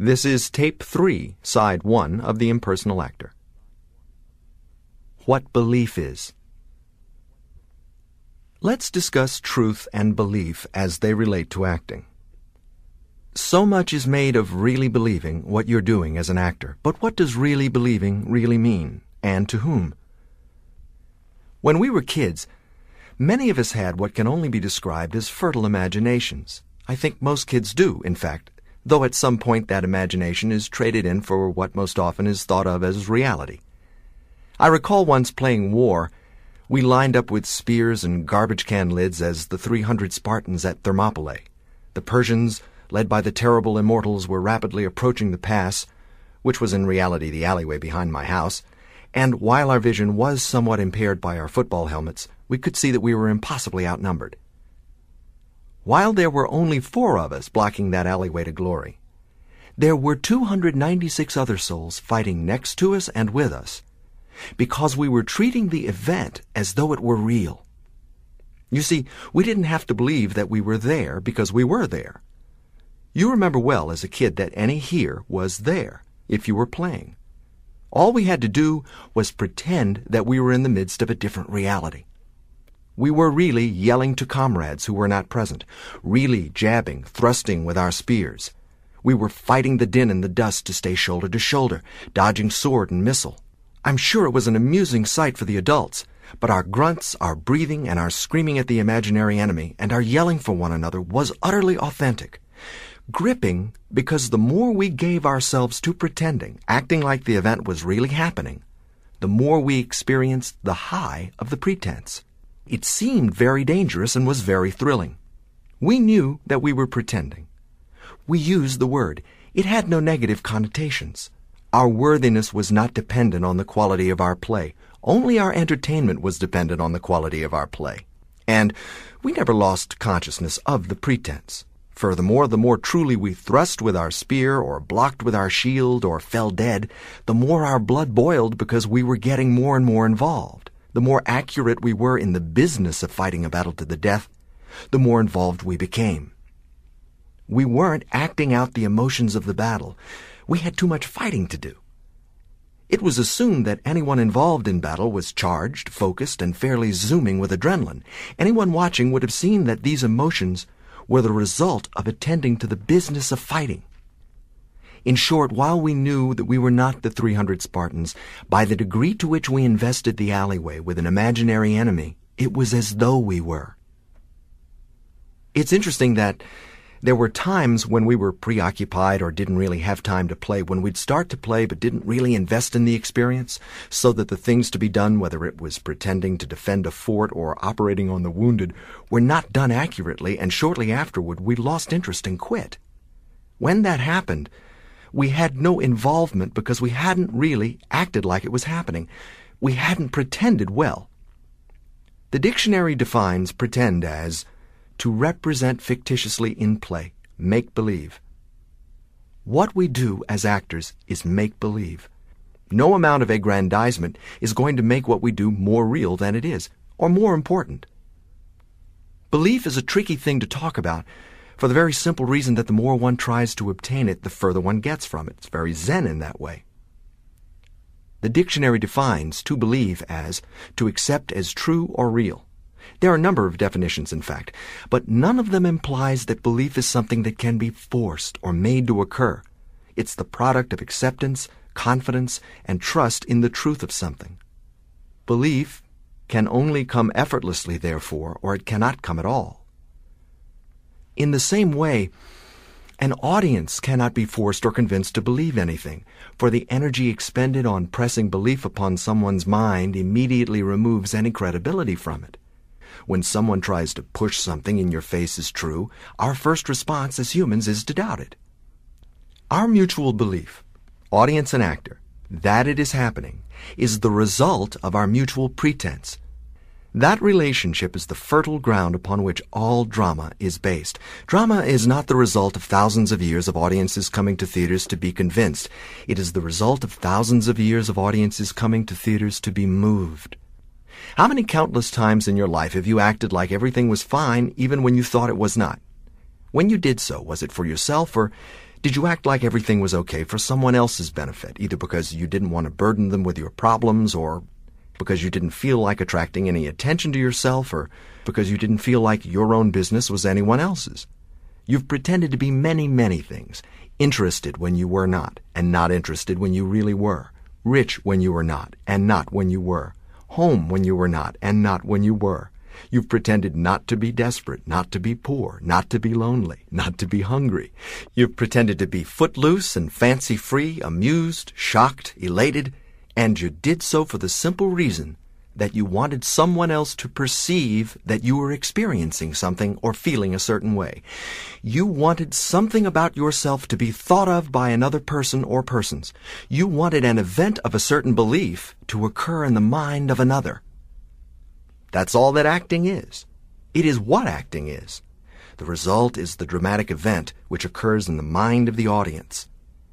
This is Tape 3, Side 1 of The Impersonal Actor. What belief is. Let's discuss truth and belief as they relate to acting. So much is made of really believing what you're doing as an actor, but what does really believing really mean, and to whom? When we were kids, many of us had what can only be described as fertile imaginations. I think most kids do, in fact, though at some point that imagination is traded in for what most often is thought of as reality. I recall once playing war. We lined up with spears and garbage can lids as the 300 Spartans at Thermopylae. The Persians, led by the terrible immortals, were rapidly approaching the pass, which was in reality the alleyway behind my house, and while our vision was somewhat impaired by our football helmets, we could see that we were impossibly outnumbered. While there were only 4 of us blocking that alleyway to glory, there were 296 other souls fighting next to us and with us, because we were treating the event as though it were real. You see, we didn't have to believe that we were there because we were there. You remember well as a kid that any here was there if you were playing. All we had to do was pretend that we were in the midst of a different reality. We were really yelling to comrades who were not present, really jabbing, thrusting with our spears. We were fighting the din and the dust to stay shoulder to shoulder, dodging sword and missile. I'm sure it was an amusing sight for the adults, but our grunts, our breathing, and our screaming at the imaginary enemy, and our yelling for one another was utterly authentic. Gripping because the more we gave ourselves to pretending, acting like the event was really happening, the more we experienced the high of the pretense. It seemed very dangerous and was very thrilling. We knew that we were pretending. We used the word. It had no negative connotations. Our worthiness was not dependent on the quality of our play. Only our entertainment was dependent on the quality of our play. And we never lost consciousness of the pretense. Furthermore, the more truly we thrust with our spear or blocked with our shield or fell dead, the more our blood boiled because we were getting more and more involved. The more accurate we were in the business of fighting a battle to the death, the more involved we became. We weren't acting out the emotions of the battle. We had too much fighting to do. It was assumed that anyone involved in battle was charged, focused, and fairly zooming with adrenaline. Anyone watching would have seen that these emotions were the result of attending to the business of fighting. In short, while we knew that we were not the 300 Spartans, by the degree to which we invested the alleyway with an imaginary enemy, it was as though we were. It's interesting that there were times when we were preoccupied or didn't really have time to play, when we'd start to play but didn't really invest in the experience, so that the things to be done, whether it was pretending to defend a fort or operating on the wounded, were not done accurately, and shortly afterward we lost interest and quit. When that happened, we had no involvement because we hadn't really acted like it was happening. We hadn't pretended well. The dictionary defines pretend as to represent fictitiously in play, make-believe. What we do as actors is make-believe. No amount of aggrandizement is going to make what we do more real than it is, or more important. Belief is a tricky thing to talk about, for the very simple reason that the more one tries to obtain it, the further one gets from it. It's very Zen in that way. The dictionary defines to believe as to accept as true or real. There are a number of definitions, in fact, but none of them implies that belief is something that can be forced or made to occur. It's the product of acceptance, confidence, and trust in the truth of something. Belief can only come effortlessly, therefore, or it cannot come at all. In the same way, an audience cannot be forced or convinced to believe anything, for the energy expended on pressing belief upon someone's mind immediately removes any credibility from it. When someone tries to push something in your face as true, our first response as humans is to doubt it. Our mutual belief, audience and actor, that it is happening, is the result of our mutual pretense. That relationship is the fertile ground upon which all drama is based. Drama is not the result of thousands of years of audiences coming to theaters to be convinced. It is the result of thousands of years of audiences coming to theaters to be moved. How many countless times in your life have you acted like everything was fine even when you thought it was not? When you did so, was it for yourself, or Did you act like everything was okay for someone else's benefit, either because you didn't want to burden them with your problems, or because you didn't feel like attracting any attention to yourself, or because you didn't feel like your own business was anyone else's? You've pretended to be many, many things. Interested when you were not, and not interested when you really were. Rich when you were not, and not when you were. Home when you were not, and not when you were. You've pretended not to be desperate, not to be poor, not to be lonely, not to be hungry. You've pretended to be footloose and fancy-free, amused, shocked, elated, and you did so for the simple reason that you wanted someone else to perceive that you were experiencing something or feeling a certain way. You wanted something about yourself to be thought of by another person or persons. You wanted an event of a certain belief to occur in the mind of another. That's all that acting is. It is what acting is. The result is the dramatic event which occurs in the mind of the audience.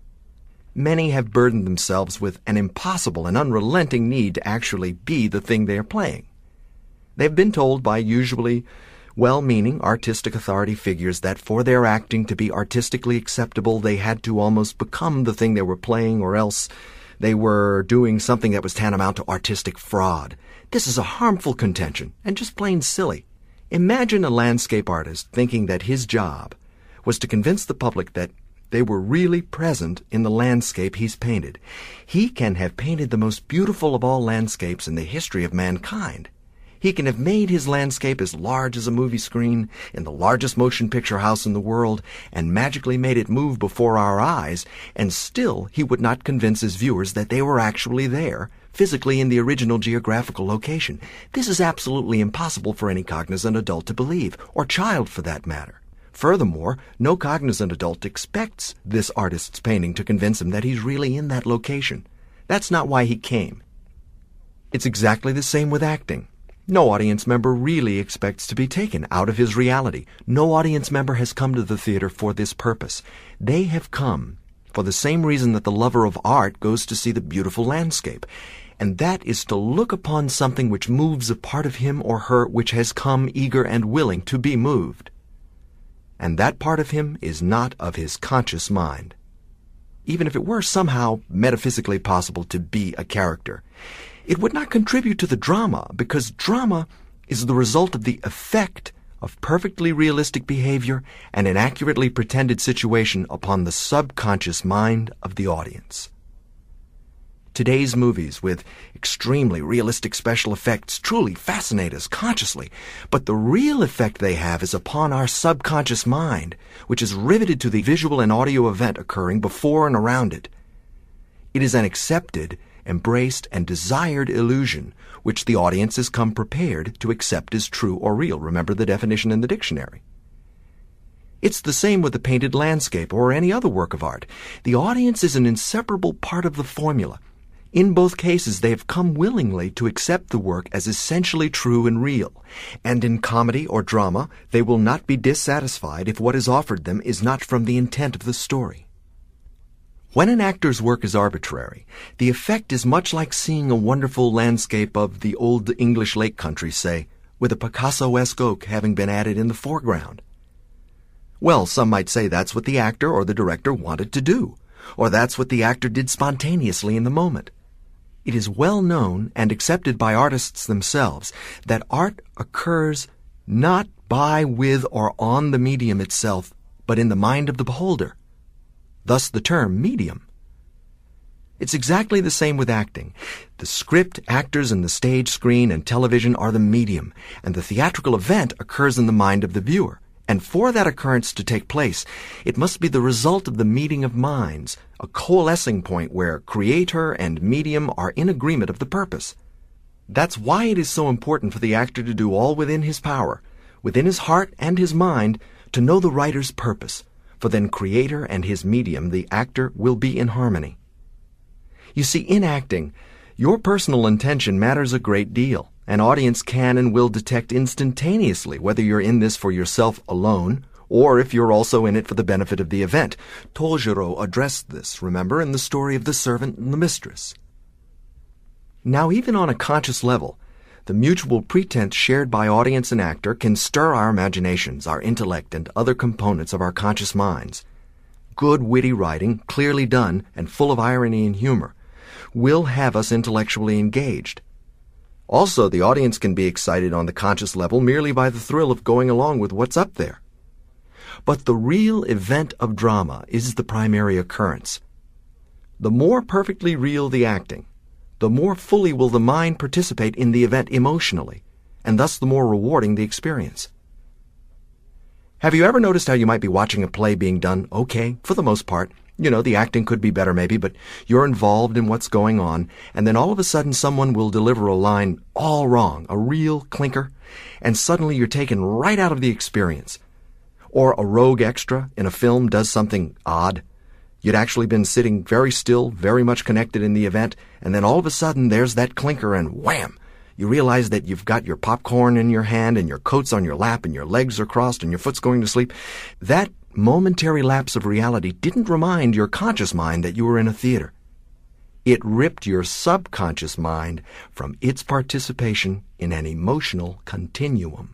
Many have burdened themselves with an impossible and unrelenting need to actually be the thing they are playing. They've been told by usually well-meaning artistic authority figures that for their acting to be artistically acceptable, they had to almost become the thing they were playing, or else they were doing something that was tantamount to artistic fraud. This is a harmful contention and just plain silly. Imagine a landscape artist thinking that his job was to convince the public that they were really present in the landscape he's painted. He can have painted the most beautiful of all landscapes in the history of mankind. He can have made his landscape as large as a movie screen in the largest motion picture house in the world and magically made it move before our eyes, and still he would not convince his viewers that they were actually there, physically in the original geographical location. This is absolutely impossible for any cognizant adult to believe, or child for that matter. Furthermore, no cognizant adult expects this artist's painting to convince him that he's really in that location. That's not why he came. It's exactly the same with acting. No audience member really expects to be taken out of his reality. No audience member has come to the theater for this purpose. They have come for the same reason that the lover of art goes to see the beautiful landscape, and that is to look upon something which moves a part of him or her which has come eager and willing to be moved. And that part of him is not of his conscious mind. Even if it were somehow metaphysically possible to be a character, it would not contribute to the drama, because drama is the result of the effect of perfectly realistic behavior and an accurately pretended situation upon the subconscious mind of the audience. Today's movies with extremely realistic special effects truly fascinate us consciously, but the real effect they have is upon our subconscious mind, which is riveted to the visual and audio event occurring before and around it. It is an accepted, embraced, and desired illusion which the audience has come prepared to accept as true or real. Remember the definition in the dictionary. It's the same with the painted landscape or any other work of art. The audience is an inseparable part of the formula. In both cases, they have come willingly to accept the work as essentially true and real. And in comedy or drama, they will not be dissatisfied if what is offered them is not from the intent of the story. When an actor's work is arbitrary, the effect is much like seeing a wonderful landscape of the old English lake country, say, with a Picasso-esque oak having been added in the foreground. Well, some might say that's what the actor or the director wanted to do, or that's what the actor did spontaneously in the moment. It is well known and accepted by artists themselves that art occurs not by, with, or on the medium itself, but in the mind of the beholder. Thus the term medium. It's exactly the same with acting. The script, actors, and the stage, screen, and television are the medium, and the theatrical event occurs in the mind of the viewer. And for that occurrence to take place, it must be the result of the meeting of minds, a coalescing point where creator and medium are in agreement of the purpose. That's why it is so important for the actor to do all within his power, within his heart and his mind, to know the writer's purpose, for then creator and his medium, the actor, will be in harmony. You see, in acting, your personal intention matters a great deal. An audience can and will detect instantaneously whether you're in this for yourself alone, or if you're also in it for the benefit of the event. Tolgero addressed this, remember, in the story of the servant and the mistress. Now, even on a conscious level, the mutual pretense shared by audience and actor can stir our imaginations, our intellect, and other components of our conscious minds. good witty writing, clearly done, and full of irony and humor, will have us intellectually engaged. Also, the audience can be excited on the conscious level merely by the thrill of going along with what's up there. But the real event of drama is the primary occurrence. The more perfectly real the acting, the more fully will the mind participate in the event emotionally, and thus the more rewarding the experience. Have you ever noticed how you might be watching a play being done okay, for the most part? You know, the acting could be better maybe, but you're involved in what's going on, and then all of a sudden someone will deliver a line all wrong, a real clinker, and suddenly you're taken right out of the experience. Or a rogue extra in a film does something odd. You'd actually been sitting very still, very much connected in the event, and then all of a sudden there's that clinker and wham! You realize that you've got your popcorn in your hand and your coat's on your lap and your legs are crossed and your foot's going to sleep. That momentary lapse of reality didn't remind your conscious mind that you were in a theater. It ripped your subconscious mind from its participation in an emotional continuum.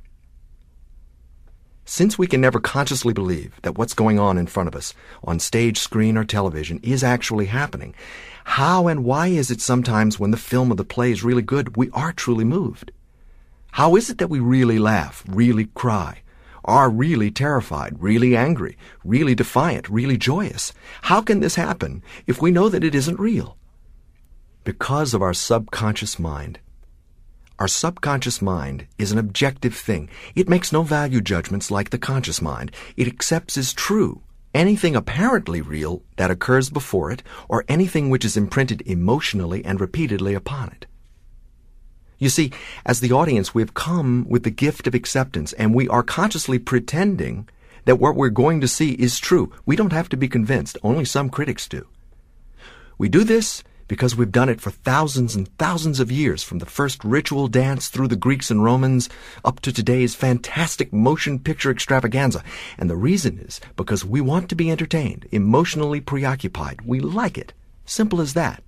Since we can never consciously believe that what's going on in front of us, on stage, screen, or television, is actually happening, how and why is it sometimes when the film or the play is really good, we are truly moved? How is it that we really laugh, really cry, are really terrified, really angry, really defiant, really joyous? How can this happen if we know that it isn't real? Because of our subconscious mind. Our subconscious mind is an objective thing. It makes no value judgments like the conscious mind. It accepts as true anything apparently real that occurs before it, or anything which is imprinted emotionally and repeatedly upon it. You see, as the audience, we have come with the gift of acceptance, and we are consciously pretending that what we're going to see is true. We don't have to be convinced. Only some critics do. We do this because we've done it for thousands and thousands of years, from the first ritual dance through the Greeks and Romans up to today's fantastic motion picture extravaganza. And the reason is because we want to be entertained, emotionally preoccupied. We like it. Simple as that.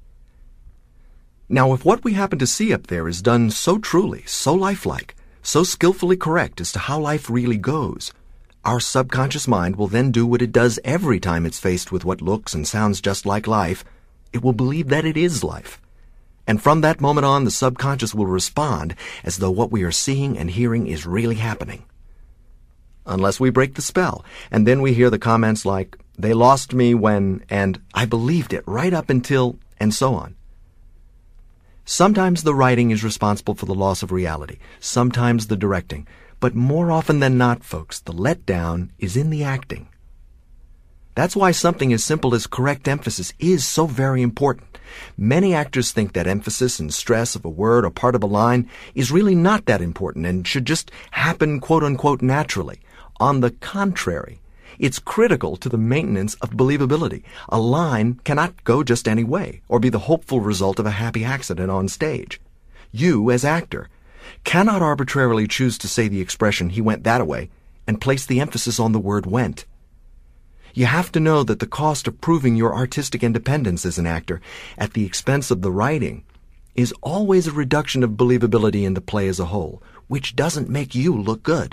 Now, if what we happen to see up there is done so truly, so lifelike, so skillfully correct as to how life really goes, our subconscious mind will then do what it does every time it's faced with what looks and sounds just like life. It will believe that it is life. And from that moment on, the subconscious will respond as though what we are seeing and hearing is really happening. Unless we break the spell, and then we hear the comments like, "They lost me when," and "I believed it right up until," and so on. Sometimes the writing is responsible for the loss of reality, sometimes the directing, but more often than not, folks, the letdown is in the acting. That's why something as simple as correct emphasis is so very important. Many actors think that emphasis and stress of a word or part of a line is really not that important and should just happen quote-unquote naturally. On the contrary, it's critical to the maintenance of believability. A line cannot go just any way or be the hopeful result of a happy accident on stage. You, as actor, cannot arbitrarily choose to say the expression "he went that-a-way" and place the emphasis on the word "went." You have to know that the cost of proving your artistic independence as an actor at the expense of the writing is always a reduction of believability in the play as a whole, which doesn't make you look good.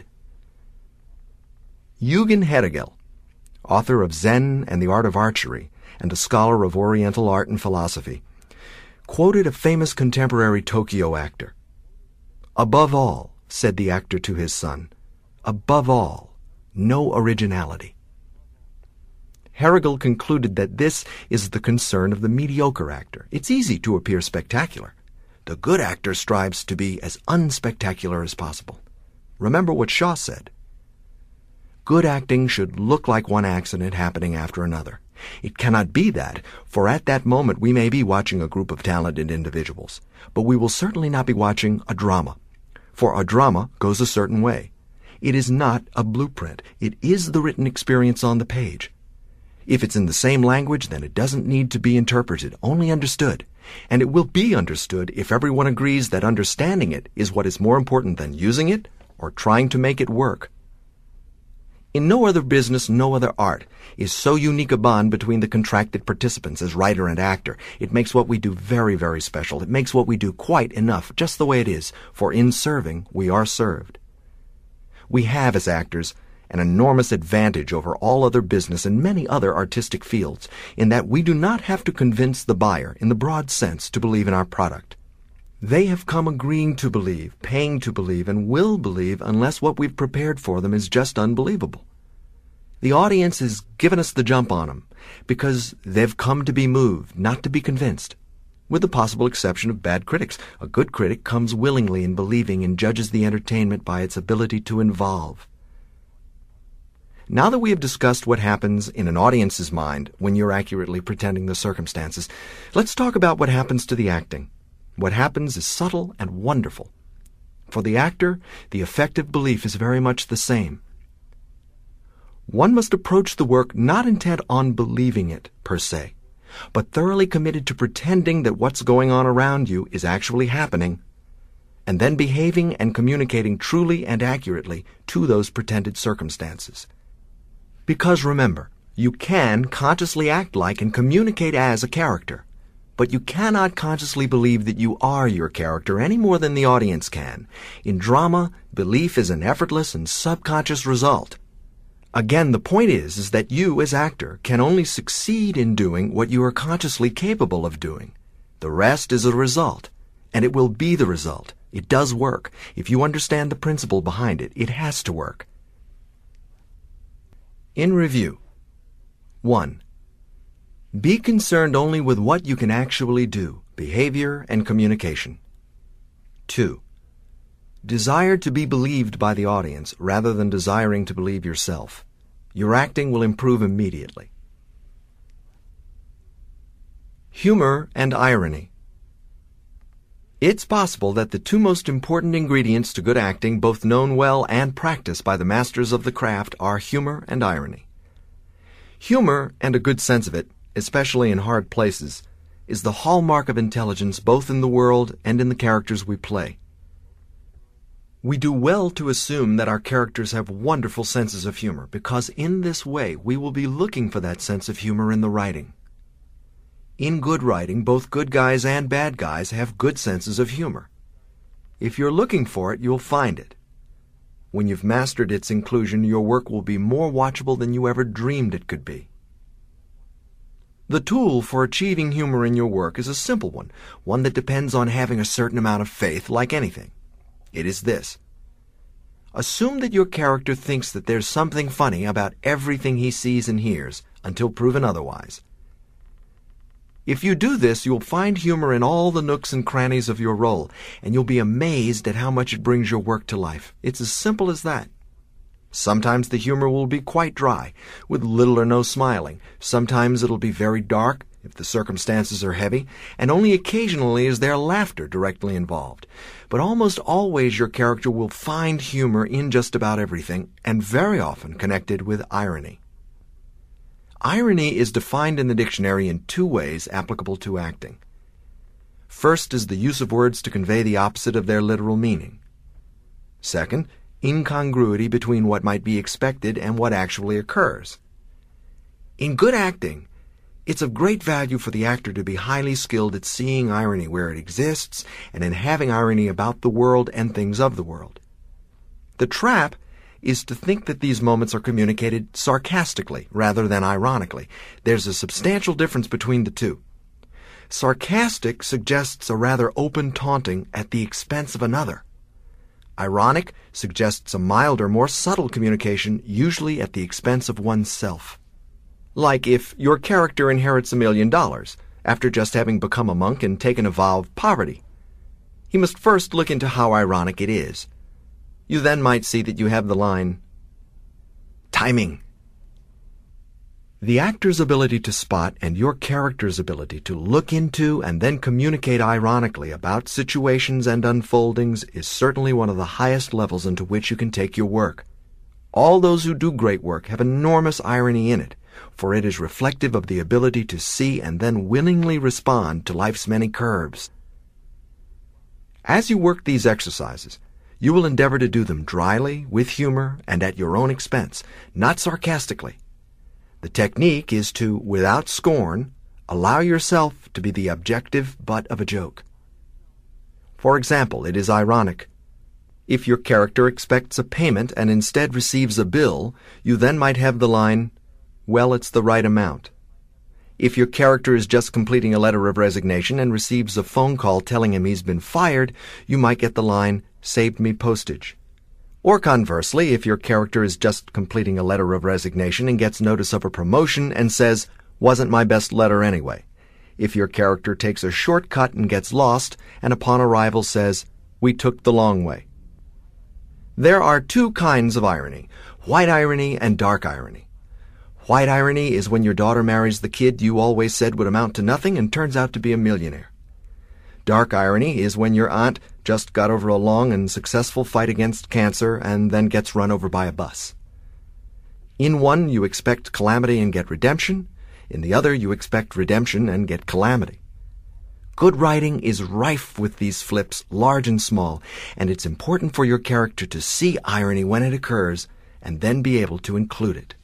Eugen Heidegger, author of Zen and the Art of Archery and a scholar of Oriental art and philosophy, quoted a famous contemporary Tokyo actor. "Above all," said the actor to his son, "above all, no originality." Heidegger concluded that this is the concern of the mediocre actor. It's easy to appear spectacular. The good actor strives to be as unspectacular as possible. Remember what Shaw said. Good acting should look like one accident happening after another. It cannot be that, for at that moment we may be watching a group of talented individuals, but we will certainly not be watching a drama. For a drama goes a certain way. It is not a blueprint. It is the written experience on the page. If it's in the same language, then it doesn't need to be interpreted, only understood. And it will be understood if everyone agrees that understanding it is what is more important than using it or trying to make it work. In no other business, no other art, is so unique a bond between the contracted participants as writer and actor. It makes what we do very, very special. It makes what we do quite enough, just the way it is, for in serving, we are served. We have, as actors, an enormous advantage over all other business and many other artistic fields, in that we do not have to convince the buyer, in the broad sense, to believe in our product. They have come agreeing to believe, paying to believe, and will believe unless what we've prepared for them is just unbelievable. The audience has given us the jump on them because they've come to be moved, not to be convinced. With the possible exception of bad critics. A good critic comes willingly in believing and judges the entertainment by its ability to involve. Now that we have discussed what happens in an audience's mind when you're accurately pretending the circumstances, let's talk about what happens to the acting. What happens is subtle and wonderful. For the actor, the effective belief is very much the same. One must approach the work not intent on believing it, per se, but thoroughly committed to pretending that what's going on around you is actually happening, and then behaving and communicating truly and accurately to those pretended circumstances. Because remember, you can consciously act like and communicate as a character, but you cannot consciously believe that you are your character any more than the audience can. In drama, belief is an effortless and subconscious result. Again, the point is that you, as actor, can only succeed in doing what you are consciously capable of doing. The rest is a result, and it will be the result. It does work. If you understand the principle behind it, it has to work. In review. 1. Be concerned only with what you can actually do, behavior and communication. 2. Desire to be believed by the audience rather than desiring to believe yourself. Your acting will improve immediately. Humor and irony. It's possible that the two most important ingredients to good acting, both known well and practiced by the masters of the craft, are humor and irony. Humor, and a good sense of it, especially in hard places, is the hallmark of intelligence both in the world and in the characters we play. We do well to assume that our characters have wonderful senses of humor, because in this way we will be looking for that sense of humor in the writing. In good writing, both good guys and bad guys have good senses of humor. If you're looking for it, you'll find it. When you've mastered its inclusion, your work will be more watchable than you ever dreamed it could be. The tool for achieving humor in your work is a simple one that depends on having a certain amount of faith, like anything. It is this. Assume that your character thinks that there's something funny about everything he sees and hears, until proven otherwise. If you do this, you'll find humor in all the nooks and crannies of your role, and you'll be amazed at how much it brings your work to life. It's as simple as that. Sometimes the humor will be quite dry, with little or no smiling. Sometimes it'll be very dark, if the circumstances are heavy, and only occasionally is there laughter directly involved. But almost always your character will find humor in just about everything, and very often connected with irony. Irony is defined in the dictionary in two ways applicable to acting. First is the use of words to convey the opposite of their literal meaning. Second, incongruity between what might be expected and what actually occurs. In good acting, it's of great value for the actor to be highly skilled at seeing irony where it exists and in having irony about the world and things of the world. The trap is to think that these moments are communicated sarcastically rather than ironically. There's a substantial difference between the two. Sarcastic suggests a rather open taunting at the expense of another. Ironic suggests a milder, more subtle communication, usually at the expense of oneself. Like if your character inherits $1 million after just having become a monk and taken a vow of poverty. He must first look into how ironic it is. You then might see that you have the line, timing. The actor's ability to spot and your character's ability to look into and then communicate ironically about situations and unfoldings is certainly one of the highest levels into which you can take your work. All those who do great work have enormous irony in it, for it is reflective of the ability to see and then willingly respond to life's many curves. As you work these exercises, you will endeavor to do them dryly, with humor, and at your own expense, not sarcastically. The technique is to, without scorn, allow yourself to be the objective butt of a joke. For example, it is ironic. If your character expects a payment and instead receives a bill, you then might have the line, "Well, it's the right amount." If your character is just completing a letter of resignation and receives a phone call telling him he's been fired, you might get the line, "Saved me postage." Or conversely, if your character is just completing a letter of resignation and gets notice of a promotion and says, "Wasn't my best letter anyway." If your character takes a shortcut and gets lost, and upon arrival says, "We took the long way." There are two kinds of irony, white irony and dark irony. White irony is when your daughter marries the kid you always said would amount to nothing and turns out to be a millionaire. Dark irony is when your aunt just got over a long and successful fight against cancer and then gets run over by a bus. In one, you expect calamity and get redemption. In the other, you expect redemption and get calamity. Good writing is rife with these flips, large and small, and it's important for your character to see irony when it occurs and then be able to include it.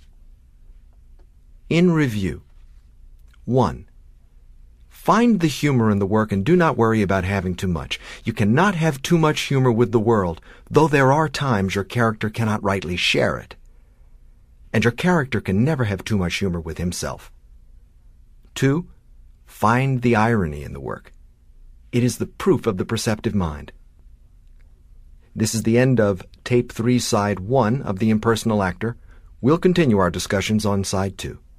In review. 1. Find the humor in the work and do not worry about having too much. You cannot have too much humor with the world, though there are times your character cannot rightly share it. And your character can never have too much humor with himself. 2. Find the irony in the work. It is the proof of the perceptive mind. This is the end of Tape 3, Side 1 of The Impersonal Actor. We'll continue our discussions on Side 2.